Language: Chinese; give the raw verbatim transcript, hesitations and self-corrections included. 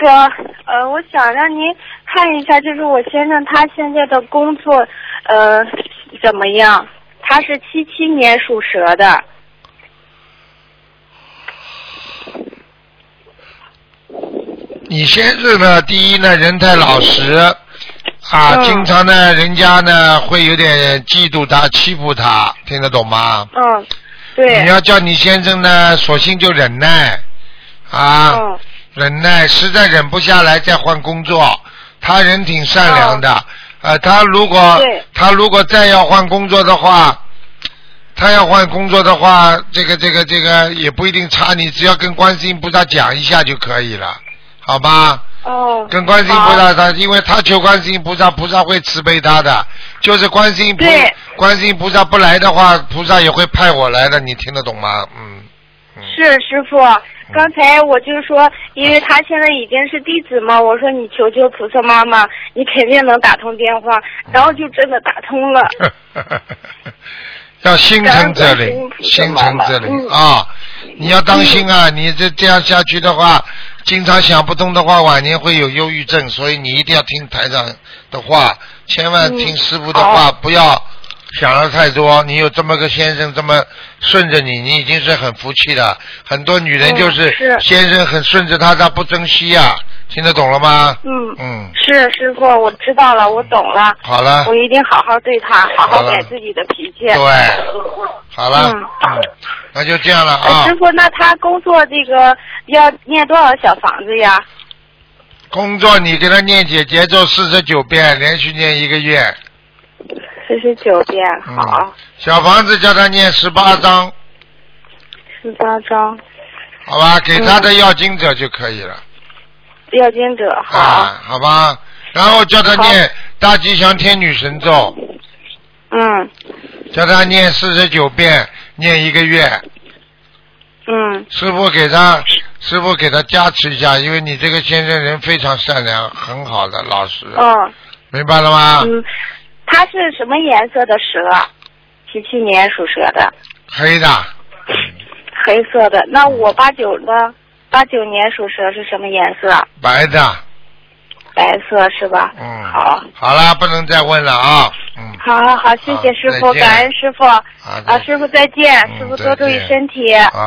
个呃，我想让您看一下，就是我先生他现在的工作呃怎么样？他是七七年属蛇的。 你先生呢，第一呢，人太老实啊， 嗯、 经常呢，人家呢会有点嫉妒他、欺负他，听得懂吗？ 嗯，对。 你要叫你先生呢，索性就忍耐啊， 嗯、 忍耐，实在忍不下来再换工作。他人挺善良的， 哦、 呃，他如果他如果再要换工作的话。他要换工作的话，这个这个这个也不一定差，你只要跟观世音菩萨讲一下就可以了，好吧？ 哦。 跟观世音菩萨他，因为他求观世音菩萨，菩萨会慈悲他的。就是观世音菩观世音菩萨不来的话，菩萨也会派我来的，你听得懂吗？嗯。嗯是师傅，刚才我就说，因为他现在已经是弟子嘛，我说你求求菩萨妈妈，你肯定能打通电话，然后就真的打通了。 要心诚则灵，心诚则灵啊！你要当心啊！你这这样下去的话，经常想不通的话，晚年会有忧郁症，所以你一定要听台长的话，千万听师父的话，不要想的太多。你有这么个先生这么顺着你，你已经是很服气了。很多女人就是先生很顺着她，她不珍惜呀。听得懂了吗？ 嗯嗯， 是师傅，我知道了，我懂了。 好了， 我一定好好对他，好好改自己的脾气。 对，好了，嗯，嗯那就这样了啊。 师傅，那他工作这个要念多少小房子呀？ 工作你给他念解节奏四十九遍，连续念一个月。 四十九遍，好、嗯。 小房子叫他念十八章。 十八章。 好吧，给他的要经者就可以了。 要经者好、 啊，好吧，然后叫他念大吉祥天女神咒， 嗯， 叫他念四十九遍，念一个月， 嗯， 师父给他，师父给他加持一下，因为你这个先生人非常善良，很好的老实， 嗯， 明白了吗？ 嗯，他是什么颜色的蛇？七七年属蛇的。 黑的。 黑色的，那我八九呢？八九年属蛇是什么颜色？ 白的。 白色是吧？ 嗯。 好。 好了，不能再问了啊。嗯。 好好好，谢谢师傅，感恩师傅。 啊， 啊，师傅再见，嗯、师傅多注意身体。